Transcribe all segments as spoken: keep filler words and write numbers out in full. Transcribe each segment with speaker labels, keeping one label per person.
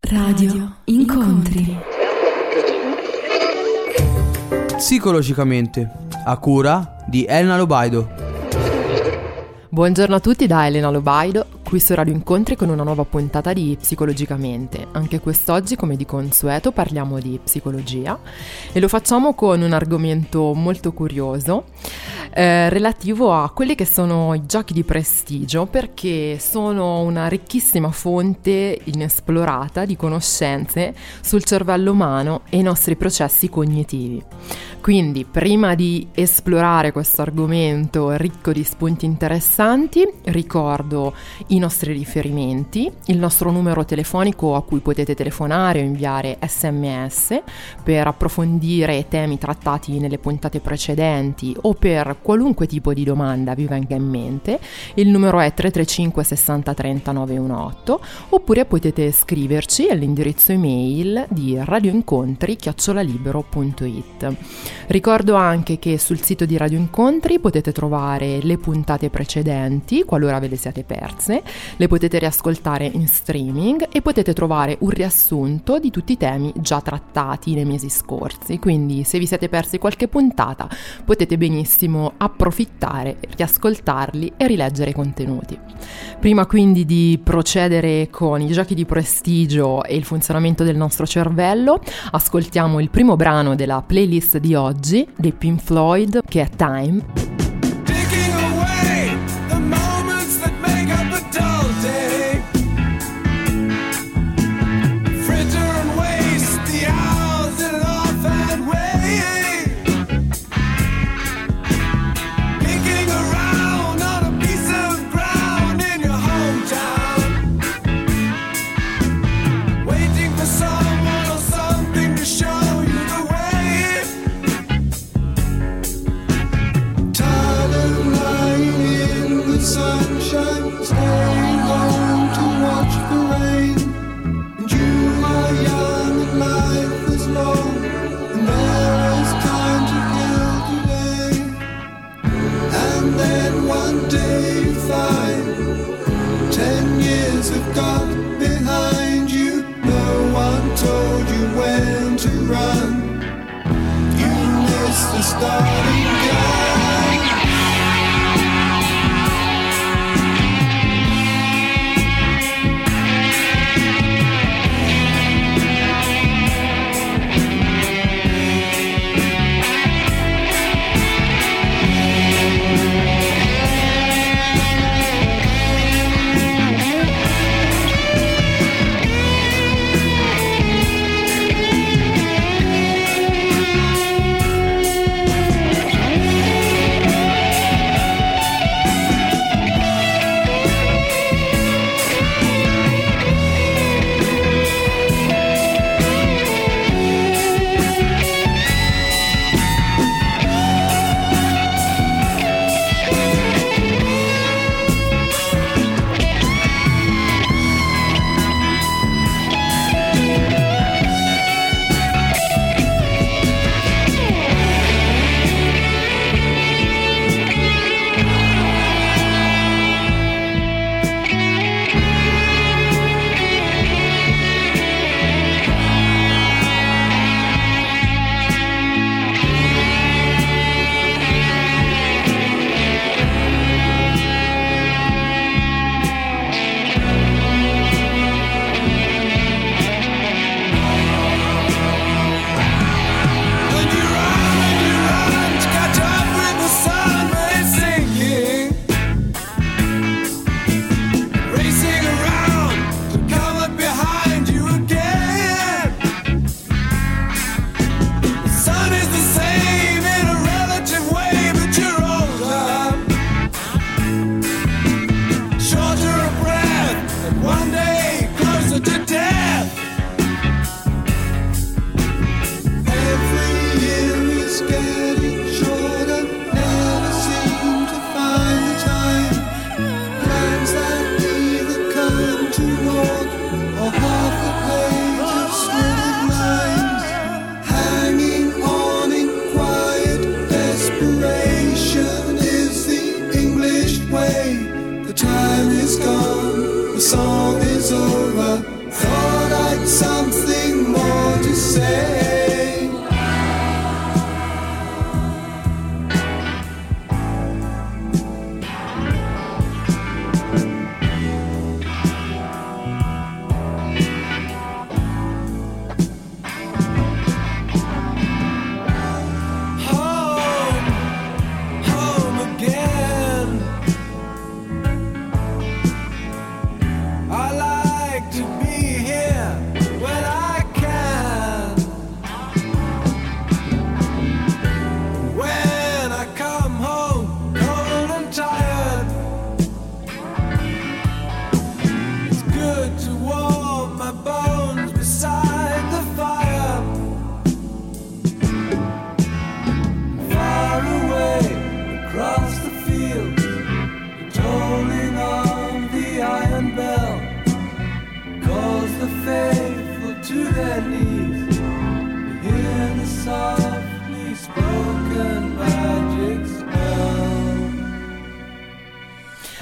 Speaker 1: Radio Incontri.
Speaker 2: Psicologicamente, a cura di Elena Lobaido.
Speaker 3: Buongiorno a tutti da Elena Lobaido, qui su Radio Incontri con una nuova puntata di Psicologicamente. Anche quest'oggi, come di consueto, parliamo di psicologia e lo facciamo con un argomento molto curioso eh, relativo a quelli che sono i giochi di prestigio, perché sono una ricchissima fonte inesplorata di conoscenze sul cervello umano e i nostri processi cognitivi. Quindi, prima di esplorare questo argomento ricco di spunti interessanti, ricordo i nostri riferimenti, il nostro numero telefonico a cui potete telefonare o inviare sms per approfondire temi trattati nelle puntate precedenti o per qualunque tipo di domanda vi venga in mente. Il numero è tre tre cinque sessanta trenta novecentoquarantotto, oppure potete scriverci all'indirizzo email di radioincontri chiocciola libero punto it. Ricordo anche che sul sito di Radio Incontri potete trovare le puntate precedenti, qualora ve le siate perse, le potete riascoltare in streaming e potete trovare un riassunto di tutti i temi già trattati nei mesi scorsi. Quindi, se vi siete persi qualche puntata, potete benissimo approfittare, riascoltarli e rileggere i contenuti. Prima quindi di procedere con i giochi di prestigio e il funzionamento del nostro cervello, ascoltiamo il primo brano della playlist di oggi dei Pink Floyd, che è Time.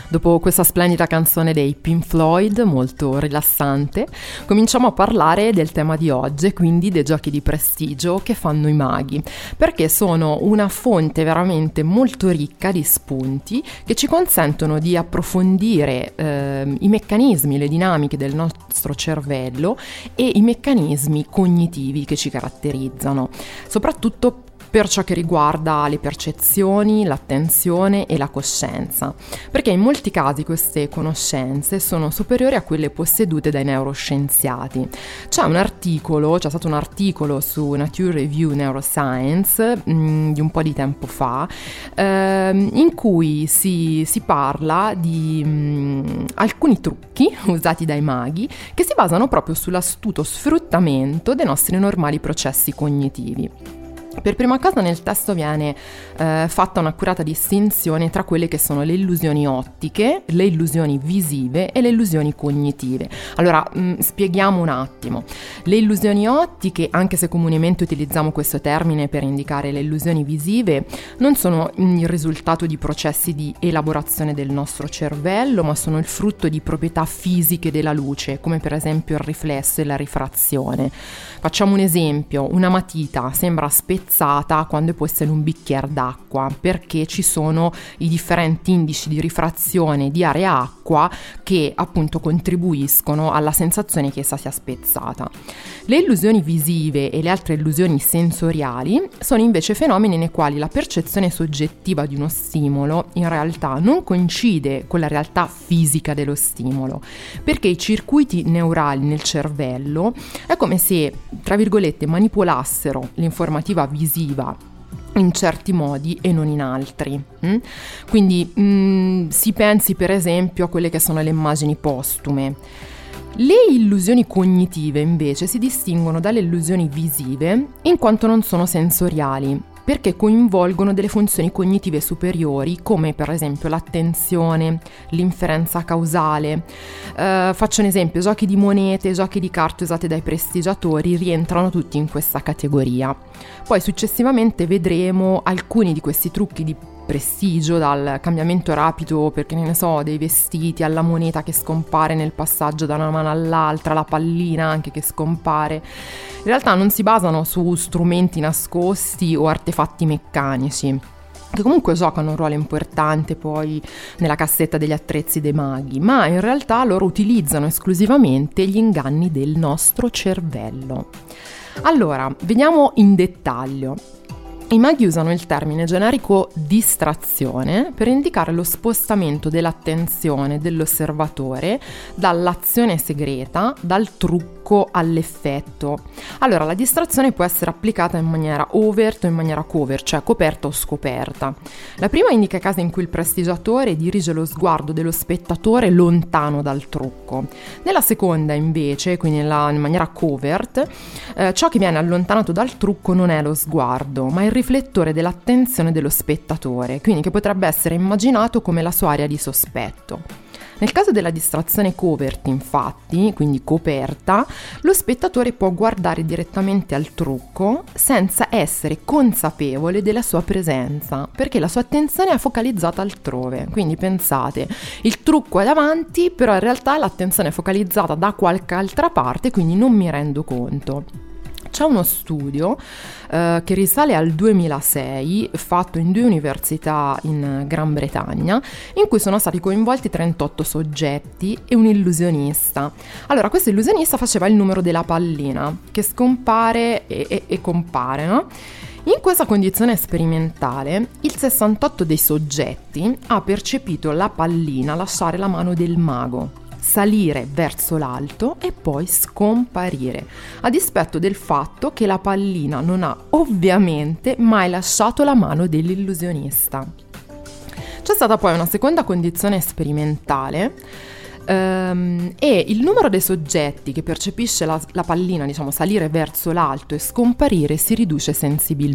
Speaker 3: Dopo questa splendida canzone dei Pink Floyd, molto rilassante, cominciamo a parlare del tema di oggi, quindi dei giochi di prestigio che fanno i maghi, perché sono una fonte veramente molto ricca di spunti che ci consentono di approfondire eh, i meccanismi, le dinamiche del nostro cervello e i meccanismi cognitivi che ci caratterizzano, soprattutto per ciò che riguarda le percezioni, l'attenzione e la coscienza, perché in molti casi queste conoscenze sono superiori a quelle possedute dai neuroscienziati. C'è un articolo, c'è stato un articolo su Nature Review Neuroscience mh, di un po' di tempo fa, ehm, in cui si, si parla di mh, alcuni trucchi usati dai maghi che si basano proprio sull'astuto sfruttamento dei nostri normali processi cognitivi. Per prima cosa nel testo viene eh, fatta un'accurata distinzione tra quelle che sono le illusioni ottiche, le illusioni visive e le illusioni cognitive. Allora, mh, spieghiamo un attimo. Le illusioni ottiche, anche se comunemente utilizziamo questo termine per indicare le illusioni visive, non sono il risultato di processi di elaborazione del nostro cervello, ma sono il frutto di proprietà fisiche della luce, come per esempio il riflesso e la rifrazione. Facciamo un esempio: una matita sembra spezzata quando è posta in un bicchiere d'acqua, perché ci sono i differenti indici di rifrazione di area acqua che appunto contribuiscono alla sensazione che essa sia spezzata. Le illusioni visive e le altre illusioni sensoriali sono invece fenomeni nei quali la percezione soggettiva di uno stimolo in realtà non coincide con la realtà fisica dello stimolo, perché i circuiti neurali nel cervello è come se, tra virgolette, manipolassero l'informativa visiva in certi modi e non in altri. Mm? Quindi mh, si pensi per esempio a quelle che sono le immagini postume. Le illusioni cognitive invece si distinguono dalle illusioni visive in quanto non sono sensoriali, perché coinvolgono delle funzioni cognitive superiori come per esempio l'attenzione, l'inferenza causale. Eh, faccio un esempio: giochi di monete, giochi di carte usati dai prestigiatori rientrano tutti in questa categoria. Poi successivamente vedremo alcuni di questi trucchi di prestigio, dal cambiamento rapido, perché ne so, dei vestiti, alla moneta che scompare nel passaggio da una mano all'altra, la pallina anche che scompare. In realtà non si basano su strumenti nascosti o artefatti meccanici, che comunque giocano un ruolo importante poi nella cassetta degli attrezzi dei maghi, ma in realtà loro utilizzano esclusivamente gli inganni del nostro cervello. Allora, vediamo in dettaglio. I maghi usano il termine generico distrazione per indicare lo spostamento dell'attenzione dell'osservatore dall'azione segreta, dal trucco all'effetto. Allora, la distrazione può essere applicata in maniera overt o in maniera covert, cioè coperta o scoperta. La prima indica i casi in cui il prestigiatore dirige lo sguardo dello spettatore lontano dal trucco. Nella seconda invece, quindi nella, in maniera covert, eh, ciò che viene allontanato dal trucco non è lo sguardo, ma il riflettore dell'attenzione dello spettatore, quindi che potrebbe essere immaginato come la sua area di sospetto. Nel caso della distrazione covert, infatti, quindi coperta, lo spettatore può guardare direttamente al trucco senza essere consapevole della sua presenza, perché la sua attenzione è focalizzata altrove. Quindi pensate, il trucco è davanti, però in realtà l'attenzione è focalizzata da qualche altra parte, quindi non mi rendo conto. C'è uno studio eh, che risale al duemilasei, fatto in due università in Gran Bretagna, in cui sono stati coinvolti trentotto soggetti e un illusionista. Allora, questo illusionista faceva il numero della pallina, che scompare e, e, e compare, no? In questa condizione sperimentale, il sessantotto dei soggetti ha percepito la pallina lasciare la mano del mago, salire verso l'alto e poi scomparire, a dispetto del fatto che la pallina non ha ovviamente mai lasciato la mano dell'illusionista. C'è stata poi una seconda condizione sperimentale um, e il numero dei soggetti che percepisce la, la pallina, diciamo, salire verso l'alto e scomparire si riduce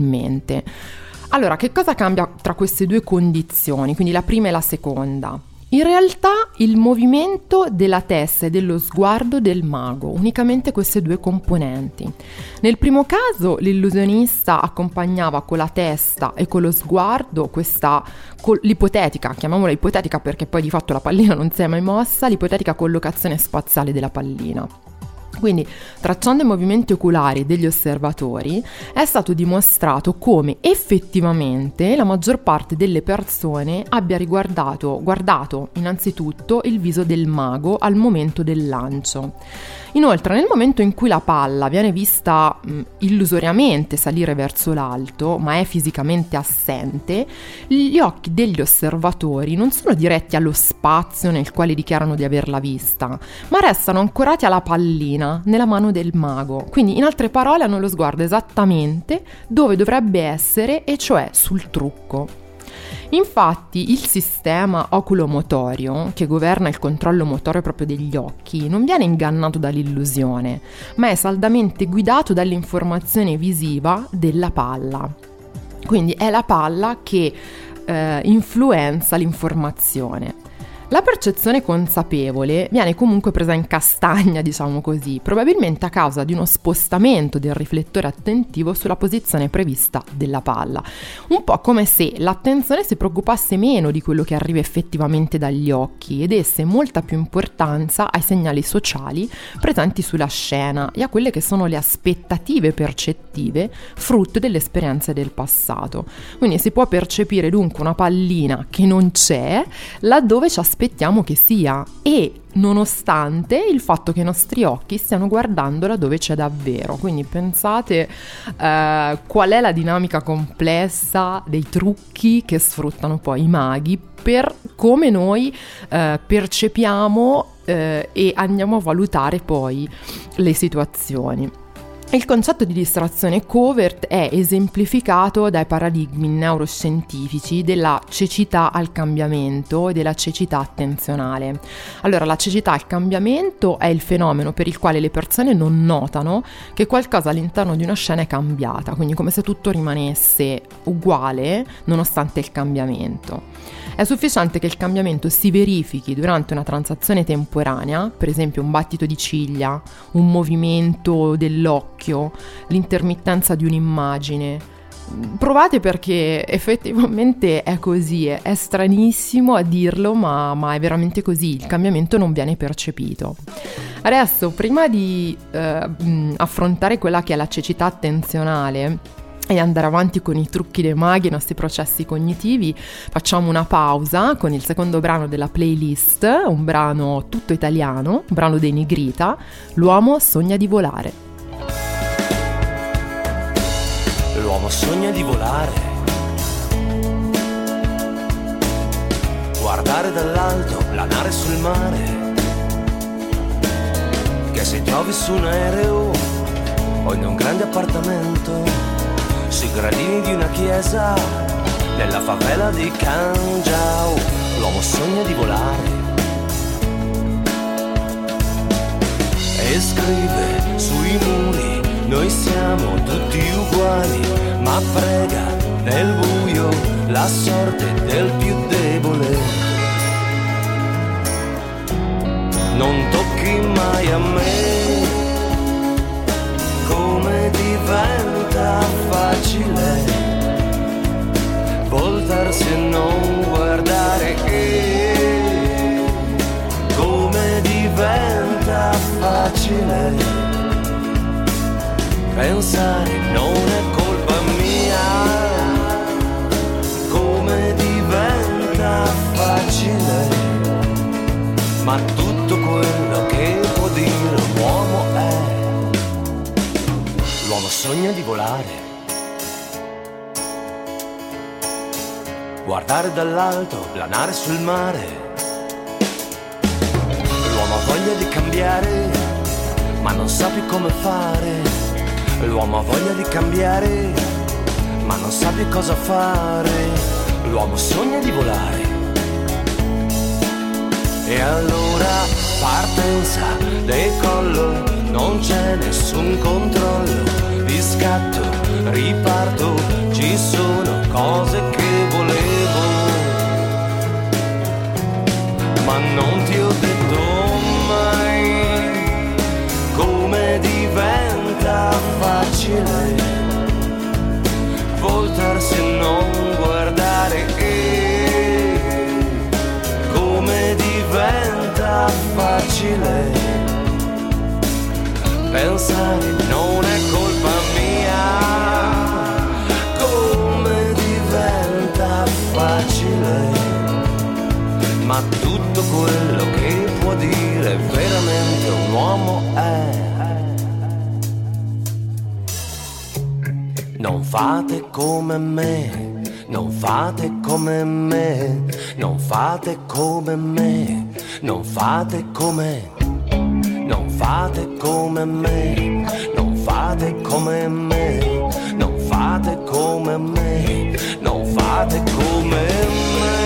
Speaker 3: sensibilmente. Allora, che cosa cambia tra queste due condizioni, quindi la prima e la seconda? In realtà il movimento della testa e dello sguardo del mago, unicamente queste due componenti. Nel primo caso l'illusionista accompagnava con la testa e con lo sguardo questa, con l'ipotetica, chiamiamola ipotetica perché poi di fatto la pallina non si è mai mossa, l'ipotetica collocazione spaziale della pallina. Quindi, tracciando i movimenti oculari degli osservatori, è stato dimostrato come effettivamente la maggior parte delle persone abbia riguardato, guardato innanzitutto il viso del mago al momento del lancio. Inoltre, nel momento in cui la palla viene vista mh, illusoriamente salire verso l'alto, ma è fisicamente assente, gli occhi degli osservatori non sono diretti allo spazio nel quale dichiarano di averla vista, ma restano ancorati alla pallina nella mano del mago. Quindi, in altre parole, hanno lo sguardo esattamente dove dovrebbe essere, e cioè sul trucco. Infatti il sistema oculomotorio, che governa il controllo motorio proprio degli occhi, non viene ingannato dall'illusione, ma è saldamente guidato dall'informazione visiva della palla. Quindi è la palla che eh, influenza l'informazione. La percezione consapevole viene comunque presa in castagna, diciamo così, probabilmente a causa di uno spostamento del riflettore attentivo sulla posizione prevista della palla. Un po' come se l'attenzione si preoccupasse meno di quello che arriva effettivamente dagli occhi e desse molta più importanza ai segnali sociali presenti sulla scena e a quelle che sono le aspettative percettive frutto delle esperienze del passato. Quindi si può percepire dunque una pallina che non c'è laddove ci aspettiamo aspettiamo che sia, e nonostante il fatto che i nostri occhi stiano guardando là dove c'è davvero. Quindi pensate eh, qual è la dinamica complessa dei trucchi che sfruttano poi i maghi per come noi eh, percepiamo eh, e andiamo a valutare poi le situazioni. Il concetto di distrazione covert è esemplificato dai paradigmi neuroscientifici della cecità al cambiamento e della cecità attenzionale. Allora, la cecità al cambiamento è il fenomeno per il quale le persone non notano che qualcosa all'interno di una scena è cambiata, quindi come se tutto rimanesse uguale nonostante il cambiamento. È sufficiente che il cambiamento si verifichi durante una transazione temporanea, per esempio un battito di ciglia, un movimento dell'occhio, l'intermittenza di un'immagine. Provate, perché effettivamente è così, è stranissimo a dirlo, ma, ma è veramente così, il cambiamento non viene percepito. Adesso, prima di eh, affrontare quella che è la cecità attenzionale e andare avanti con i trucchi dei maghi e i nostri processi cognitivi, facciamo una pausa con il secondo brano della playlist, un brano tutto italiano, un brano dei Nigrita, L'uomo sogna di volare.
Speaker 4: L'uomo sogna di volare, guardare dall'alto, planare sul mare, che si trovi su un aereo o in un grande appartamento, sui gradini di una chiesa, nella favela di Cangiao. L'uomo sogna di volare e scrive sui muri: noi siamo tutti uguali, ma prega nel buio la sorte del più debole. Non tocchi mai a me, come diventa facile voltarsi e non guardare, che come diventa facile pensare non è colpa mia, come diventa facile, ma tutto quello che può dire un uomo è: l'uomo sogna di volare, guardare dall'alto, planare sul mare. L'uomo ha voglia di cambiare, ma non sa più come fare. L'uomo ha voglia di cambiare, ma non sa più cosa fare. L'uomo sogna di volare. E allora partenza, decollo, non c'è nessun controllo, di scatto, riparto, ci sono cose che volevo, ma non ti ho detto mai come diventa facile voltarsi e non guardare, e come diventa facile pensare non è colpa mia, come diventa facile, ma tutto quello che può dire veramente un uomo è: non fate come me, non fate come me, non fate come me, non fate come, non fate come me, non fate come me, non fate come me, non fate come me.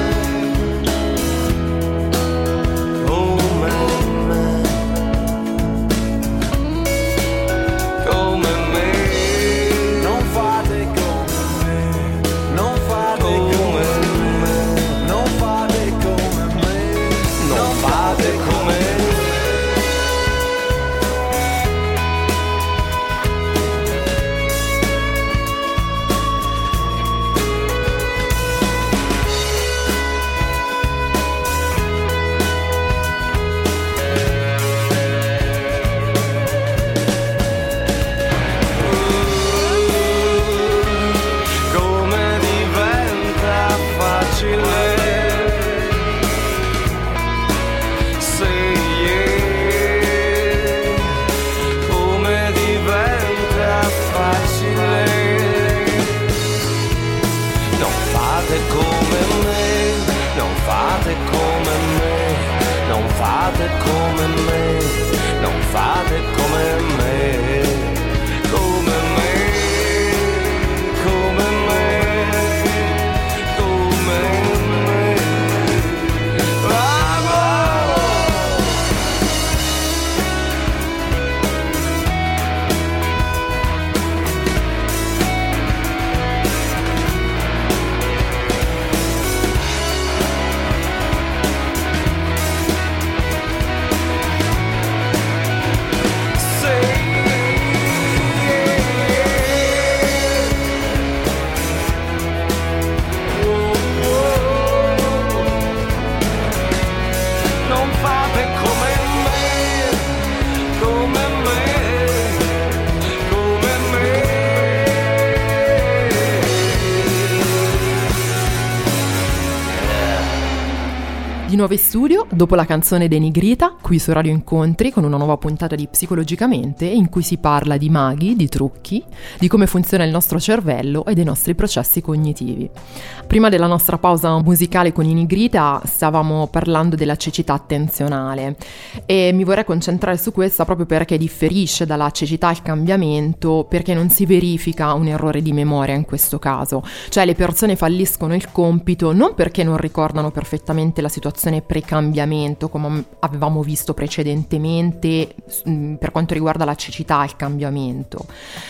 Speaker 3: Di nuovo in studio, dopo la canzone Denigrita, qui su Radio Incontri, con una nuova puntata di Psicologicamente, in cui si parla di maghi, di trucchi, di come funziona il nostro cervello e dei nostri processi cognitivi. Prima della nostra pausa musicale con Inigrita stavamo parlando della cecità attenzionale e mi vorrei concentrare su questa proprio perché differisce dalla cecità al cambiamento, perché non si verifica un errore di memoria in questo caso, cioè le persone falliscono il compito non perché non ricordano perfettamente la situazione pre-cambiamento come avevamo visto precedentemente per quanto riguarda la cecità al cambiamento,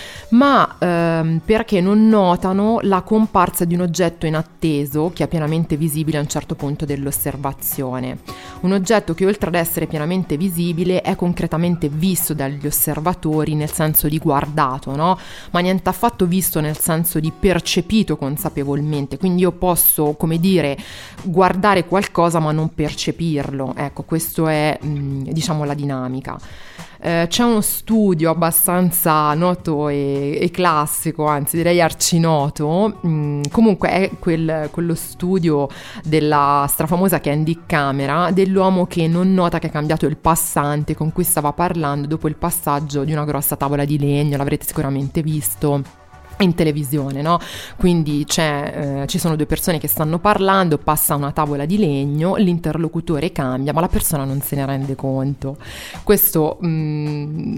Speaker 3: ma ehm, perché non notano la comparsa di un oggetto inatteso che è pienamente visibile a un certo punto dell'osservazione. Un oggetto che oltre ad essere pienamente visibile è concretamente visto dagli osservatori nel senso di guardato, no? Ma niente affatto visto nel senso di percepito consapevolmente. Quindi io posso, come dire, guardare qualcosa ma non percepirlo. Ecco, questo è mh, diciamo la dinamica. Eh, c'è uno studio abbastanza noto e, e classico, anzi direi arcinoto, mm, comunque è quel, quello studio della strafamosa Candy Camera, dell'uomo che non nota che è cambiato il passante con cui stava parlando dopo il passaggio di una grossa tavola di legno, l'avrete sicuramente visto in televisione, no? Quindi c'è, eh, ci sono due persone che stanno parlando, passa una tavola di legno, l'interlocutore cambia, ma la persona non se ne rende conto. Questo mh,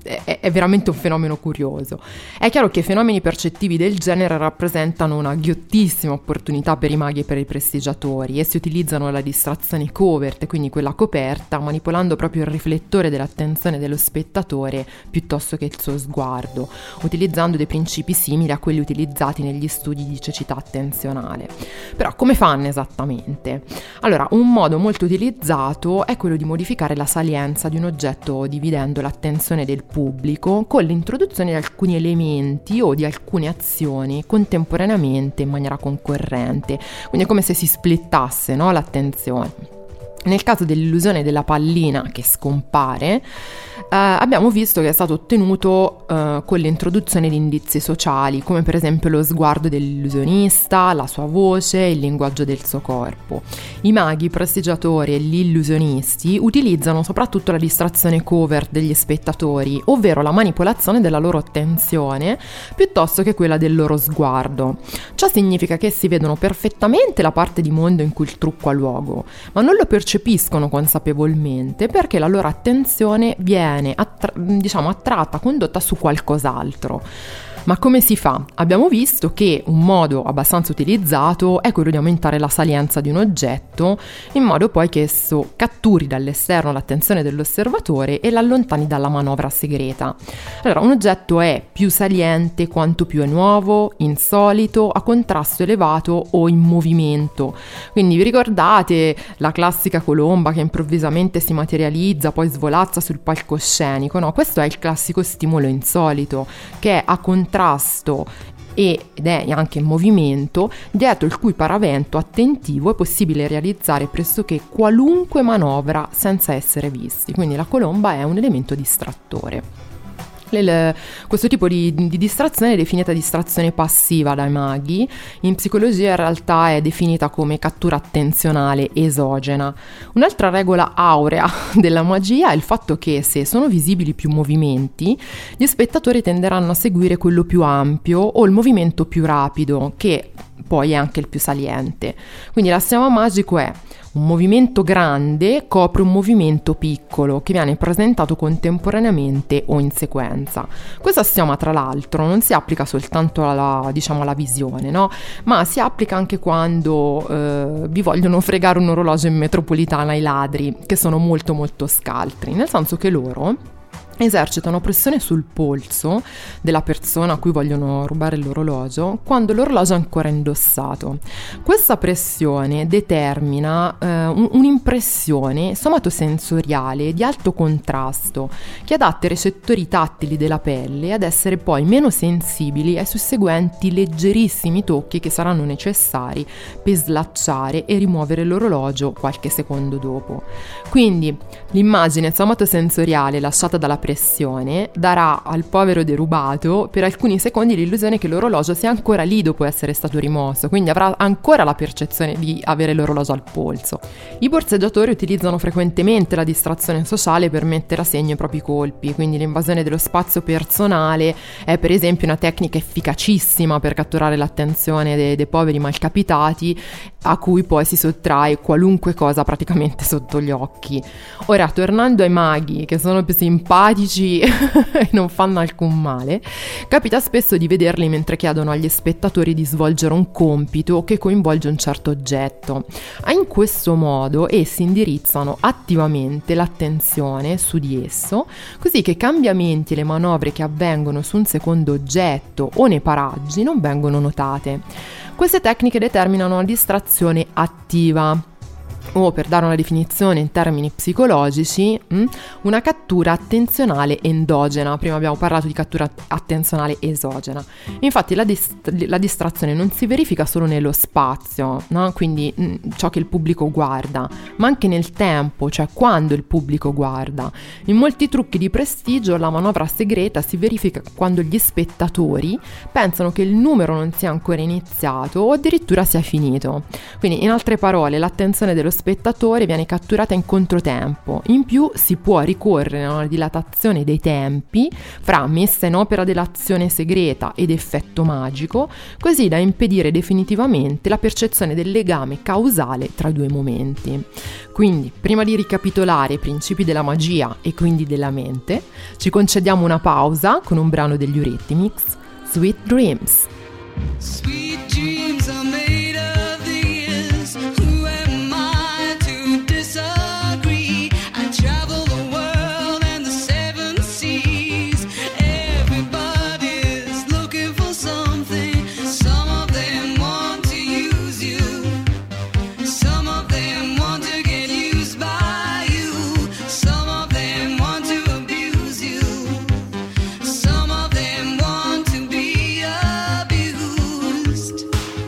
Speaker 3: è, è veramente un fenomeno curioso. È chiaro che fenomeni percettivi del genere rappresentano una ghiottissima opportunità per i maghi e per i prestigiatori, e si utilizzano la distrazione covert, quindi quella coperta, manipolando proprio il riflettore dell'attenzione dello spettatore piuttosto che il suo sguardo, utilizzando dei principi simili a quelli utilizzati negli studi di cecità attenzionale. Però come fanno esattamente? Allora, un modo molto utilizzato è quello di modificare la salienza di un oggetto dividendo l'attenzione del pubblico con l'introduzione di alcuni elementi o di alcune azioni contemporaneamente in maniera concorrente, quindi è come se si splittasse, no, l'attenzione. Nel caso dell'illusione della pallina che scompare, eh, abbiamo visto che è stato ottenuto eh, con l'introduzione di indizi sociali, come per esempio lo sguardo dell'illusionista, la sua voce, il linguaggio del suo corpo. I maghi, i prestigiatori e gli illusionisti utilizzano soprattutto la distrazione covert degli spettatori, ovvero la manipolazione della loro attenzione piuttosto che quella del loro sguardo. Ciò significa che essi vedono perfettamente la parte di mondo in cui il trucco ha luogo, ma non lo percepiscono consapevolmente perché la loro attenzione viene attra- diciamo attratta, condotta su qualcos'altro. Ma come si fa? Abbiamo visto che un modo abbastanza utilizzato è quello di aumentare la salienza di un oggetto in modo poi che esso catturi dall'esterno l'attenzione dell'osservatore e l'allontani dalla manovra segreta. Allora, un oggetto è più saliente quanto più è nuovo, insolito, a contrasto elevato o in movimento. Quindi vi ricordate la classica colomba che improvvisamente si materializza, poi svolazza sul palcoscenico? No, questo è il classico stimolo insolito che è a contrasto ed è anche in movimento, dietro il cui paravento attentivo è possibile realizzare pressoché qualunque manovra senza essere visti. Quindi la colomba è un elemento distrattore. Le, questo tipo di, di distrazione è definita distrazione passiva dai maghi. In psicologia in realtà è definita come cattura attenzionale esogena. Un'altra regola aurea della magia è il fatto che se sono visibili più movimenti, gli spettatori tenderanno a seguire quello più ampio o il movimento più rapido, che poi è anche il più saliente. Quindi l'assioma magico è: un movimento grande copre un movimento piccolo che viene presentato contemporaneamente o in sequenza. Questo assioma, tra l'altro, non si applica soltanto alla, diciamo, alla visione, no? Ma si applica anche quando eh, vi vogliono fregare un orologio in metropolitana ai ladri, che sono molto molto scaltri, nel senso che loro esercitano pressione sul polso della persona a cui vogliono rubare l'orologio quando l'orologio è ancora indossato. Questa pressione determina eh, un, un'impressione somatosensoriale di alto contrasto che adatta i recettori tattili della pelle ad essere poi meno sensibili ai susseguenti leggerissimi tocchi che saranno necessari per slacciare e rimuovere l'orologio qualche secondo dopo. Quindi l'immagine somatosensoriale lasciata dalla pressione darà al povero derubato per alcuni secondi l'illusione che l'orologio sia ancora lì dopo essere stato rimosso, quindi avrà ancora la percezione di avere l'orologio al polso. I borseggiatori utilizzano frequentemente la distrazione sociale per mettere a segno i propri colpi, quindi l'invasione dello spazio personale è per esempio una tecnica efficacissima per catturare l'attenzione dei, dei poveri malcapitati, a cui poi si sottrae qualunque cosa praticamente sotto gli occhi. Ora, tornando ai maghi, che sono più simpatici e non fanno alcun male, capita spesso di vederli mentre chiedono agli spettatori di svolgere un compito che coinvolge un certo oggetto. In questo modo essi indirizzano attivamente l'attenzione su di esso, così che i cambiamenti e le manovre che avvengono su un secondo oggetto o nei paraggi non vengono notate. Queste tecniche determinano una distrazione attiva, o per dare una definizione in termini psicologici, una cattura attenzionale endogena. Prima abbiamo parlato di cattura attenzionale esogena. Infatti la, dist- la distrazione non si verifica solo nello spazio, no? Quindi mh, ciò che il pubblico guarda, ma anche nel tempo, cioè quando il pubblico guarda. In molti trucchi di prestigio la manovra segreta si verifica quando gli spettatori pensano che il numero non sia ancora iniziato o addirittura sia finito. Quindi, in altre parole, l'attenzione dello spettatore viene catturata in controtempo. In più si può ricorrere a una dilatazione dei tempi fra messa in opera dell'azione segreta ed effetto magico, così da impedire definitivamente la percezione del legame causale tra i due momenti. Quindi, prima di ricapitolare i principi della magia e quindi della mente, ci concediamo una pausa con un brano degli Eurythmics, Sweet Dreams.
Speaker 5: Sweet dreams are made of these. Who am I to disagree? I travel the world and the seven seas. Everybody's looking for something. Some of them want to use you. Some of them want to get used by you. Some of them want to abuse you. Some of them want to be abused.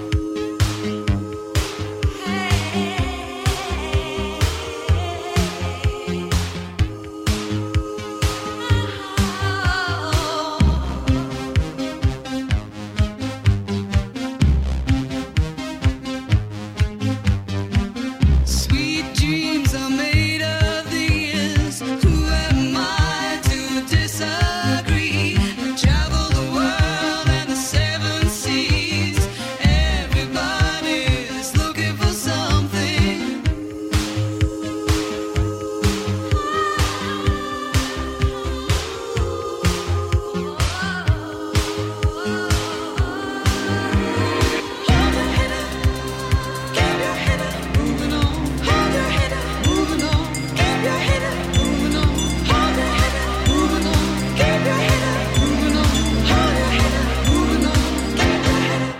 Speaker 5: Sweet dreams are made of these. Who am I to disagree? I travel the world and the seven seas. Everybody's looking for something. Hold your head up, keep your head up, moving on. Hold your head up, moving on. Keep your head up, moving on. Hold your head up, moving on. Keep your head up, moving on. Hold your head up, moving on. Keep your head up.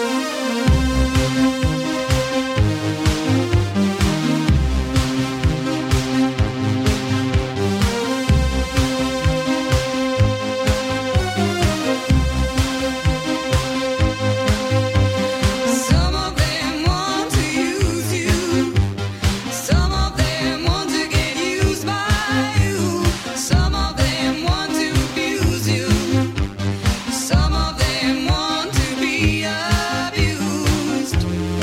Speaker 5: Some of them want to use you. Some of them want to get used by you. Some of them want to abuse you. Some of them want to be abused.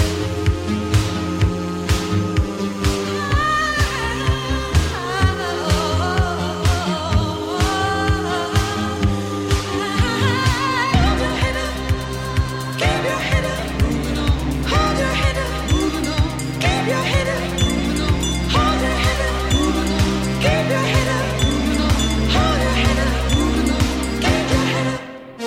Speaker 5: Hold your head up, keep your head up, moving on. Hold your head up, moving on. Keep your head up, moving on. Hold your head up, moving on. Keep your head up, moving on. Hold your head up, moving on. Keep your head up.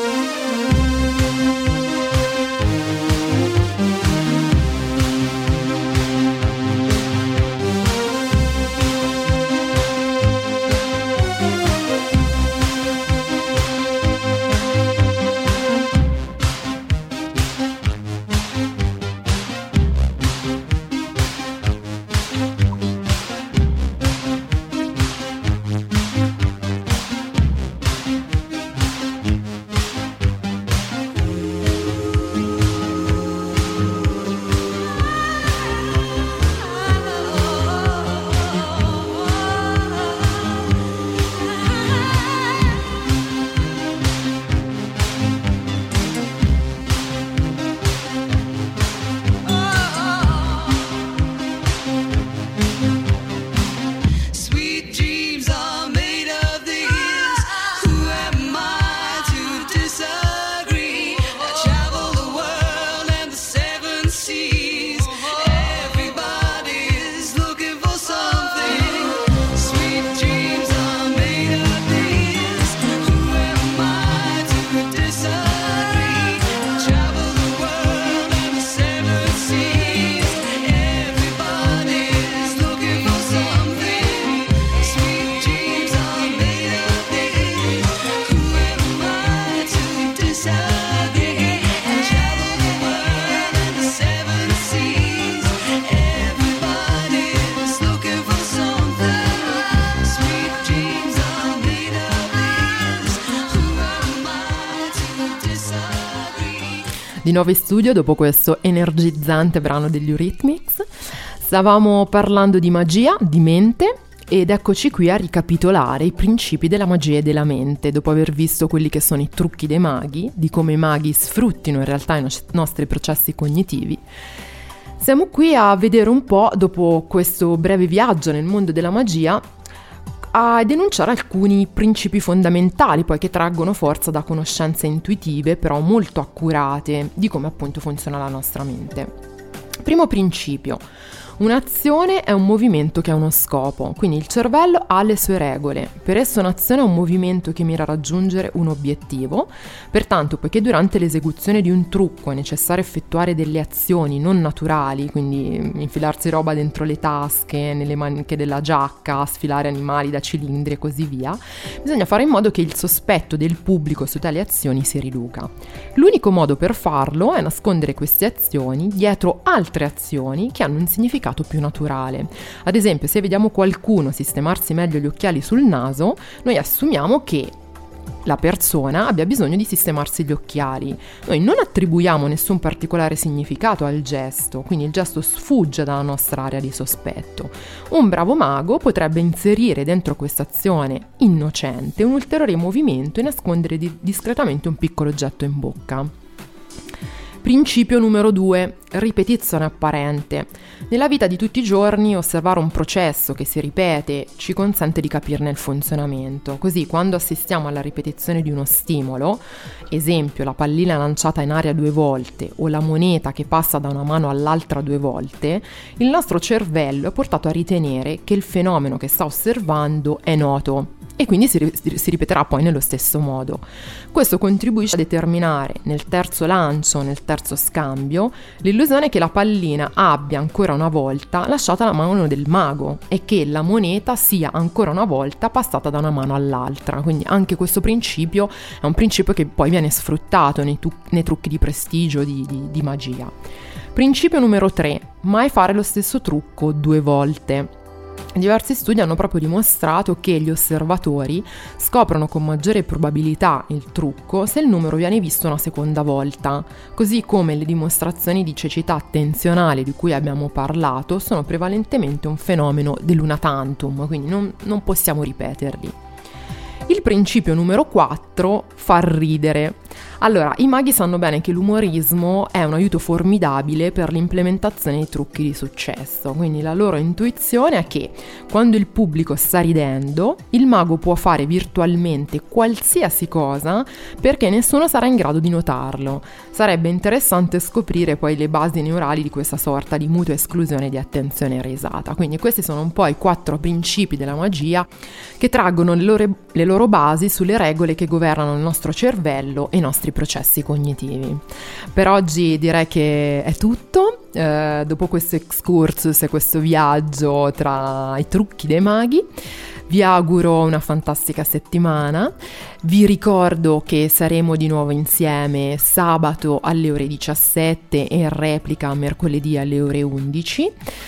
Speaker 5: Sweet dreams are made of these. Who am I to disagree? I travel the world and the seven seas. Everybody's looking for something. Sweet dreams are made of these. Who am I to disagree? I travel the world and the seven seas. Everybody's looking for something. Sweet dreams are made of these. Who am I to disagree? I travel the world and the seven seas. Everybody's looking for something. Sweet dreams are made of these. Who am I to disagree?
Speaker 3: Di nuovo in studio dopo questo energizzante brano degli Eurythmics. Stavamo parlando di magia, di mente, ed eccoci qui a ricapitolare i principi della magia e della mente, dopo aver visto quelli che sono i trucchi dei maghi, di come i maghi sfruttino in realtà i nos- nostri processi cognitivi. Siamo qui a vedere un po', dopo questo breve viaggio nel mondo della magia, a denunciare alcuni principi fondamentali, poi che traggono forza da conoscenze intuitive, però molto accurate, di come appunto funziona la nostra mente. Primo principio: un'azione è un movimento che ha uno scopo, quindi il cervello ha le sue regole. Per esso un'azione è un movimento che mira a raggiungere un obiettivo. Pertanto, poiché durante l'esecuzione di un trucco è necessario effettuare delle azioni non naturali, quindi infilarsi roba dentro le tasche, nelle maniche della giacca, sfilare animali da cilindri e così via, bisogna fare in modo che il sospetto del pubblico su tali azioni si riduca. L'unico modo per farlo è nascondere queste azioni dietro altre azioni che hanno un significato più naturale. Ad esempio, se vediamo qualcuno sistemarsi meglio gli occhiali sul naso, noi assumiamo che la persona abbia bisogno di sistemarsi gli occhiali. Noi non attribuiamo nessun particolare significato al gesto, quindi il gesto sfugge dalla nostra area di sospetto. Un bravo mago potrebbe inserire dentro questa azione innocente un ulteriore movimento e nascondere di- discretamente un piccolo oggetto in bocca. Principio numero due, ripetizione apparente. Nella vita di tutti i giorni osservare un processo che si ripete ci consente di capirne il funzionamento. Così, quando assistiamo alla ripetizione di uno stimolo, esempio la pallina lanciata in aria due volte o la moneta che passa da una mano all'altra due volte, il nostro cervello è portato a ritenere che il fenomeno che sta osservando è noto e quindi si, si ripeterà poi nello stesso modo. Questo contribuisce a determinare nel terzo lancio, nel terzo scambio, l'illusione che la pallina abbia ancora una volta lasciato la mano del mago e che la moneta sia ancora una volta passata da una mano all'altra. Quindi anche questo principio è un principio che poi viene sfruttato nei, tu- nei trucchi di prestigio di, di, di magia. Principio numero tre, mai fare lo stesso trucco due volte. Diversi studi hanno proprio dimostrato che gli osservatori scoprono con maggiore probabilità il trucco se il numero viene visto una seconda volta, così come le dimostrazioni di cecità attenzionale di cui abbiamo parlato sono prevalentemente un fenomeno dell'una tantum, quindi non, non possiamo ripeterli. Il principio numero quattro, far ridere. Allora, i maghi sanno bene che l'umorismo è un aiuto formidabile per l'implementazione dei trucchi di successo, quindi la loro intuizione è che quando il pubblico sta ridendo, il mago può fare virtualmente qualsiasi cosa perché nessuno sarà in grado di notarlo. Sarebbe interessante scoprire poi le basi neurali di questa sorta di mutua esclusione di attenzione e risata. Quindi questi sono un po' i quattro principi della magia che traggono le loro, le loro basi sulle regole che governano il nostro cervello e i nostri processi cognitivi. Per oggi direi che è tutto. Eh, dopo questo excursus e questo viaggio tra i trucchi dei maghi, vi auguro una fantastica settimana. Vi ricordo che saremo di nuovo insieme sabato alle ore diciassette e in replica mercoledì alle ore undici.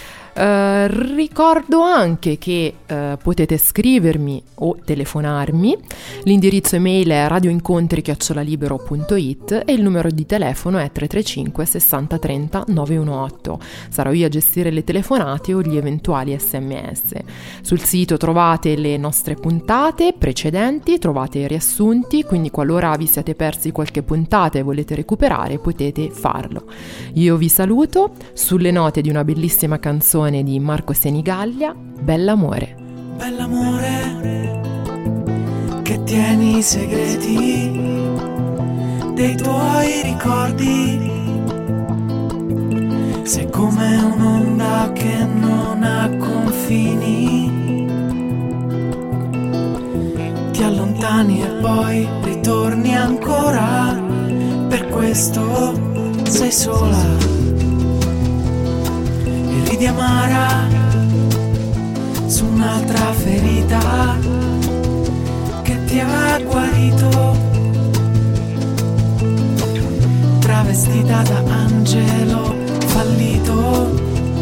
Speaker 3: Uh, ricordo anche che uh, potete scrivermi o telefonarmi. L'indirizzo email è radioincontri chiocciola libero punto it e il numero di telefono è tre tre cinque sessanta trenta novecentodiciotto. Sarò io a gestire le telefonate o gli eventuali sms. Sul sito trovate le nostre puntate precedenti, trovate i riassunti, quindi qualora vi siete persi qualche puntata e volete recuperare potete farlo. Io vi saluto sulle note di una bellissima canzone di Marco Senigallia, Bell'amore.
Speaker 6: Bell'amore, che tieni i segreti dei tuoi ricordi. Sei come un'onda che non ha confini. Ti allontani e poi ritorni ancora. Per questo sei sola. Ridi amara su un'altra ferita che ti ha guarito, travestita da angelo fallito,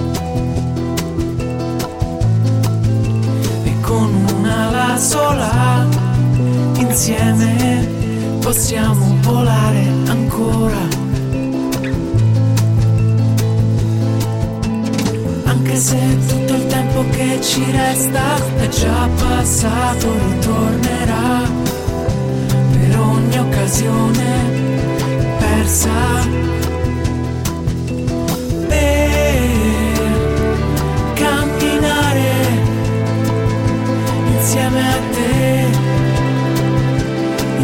Speaker 6: e con un'ala sola insieme possiamo volare ancora. Anche se tutto il tempo che ci resta è già passato, ritornerà per ogni occasione persa. Beh,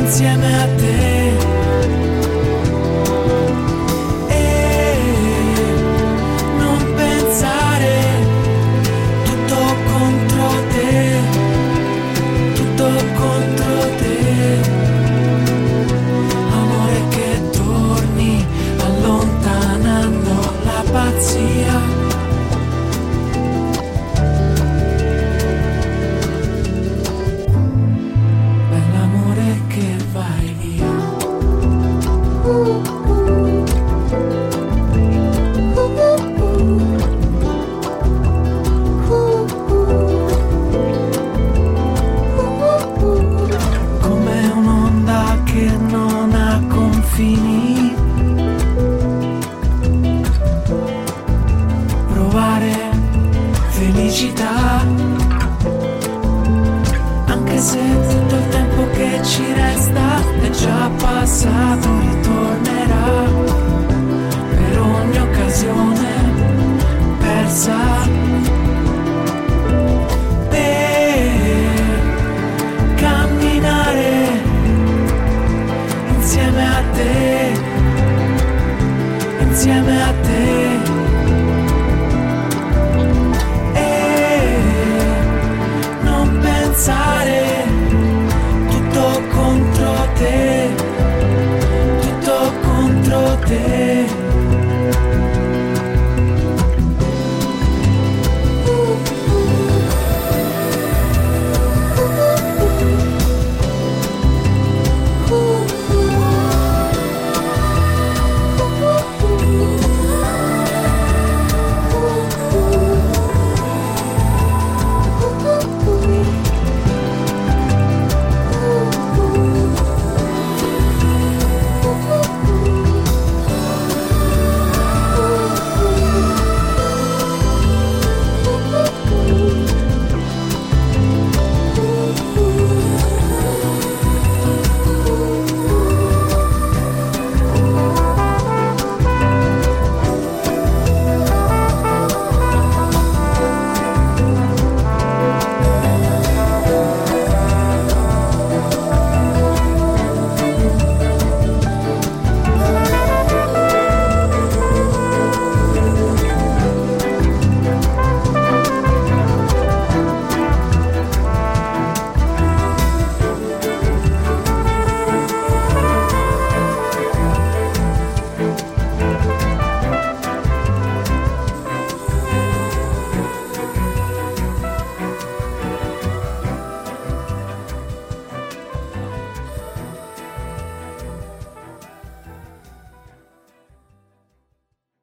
Speaker 6: insieme a te. E non pensare tutto contro te, tutto contro te. Amore che torni allontanando la pazzia. Bell'amore che vai via. Come un'onda che non ha confini. Provare felicità, anche se tutto il tempo che ci resta è già passato, ritornerà per ogni occasione persa. Per camminare insieme a te, insieme a te. E non pensare tutto contro te, tutto contro te.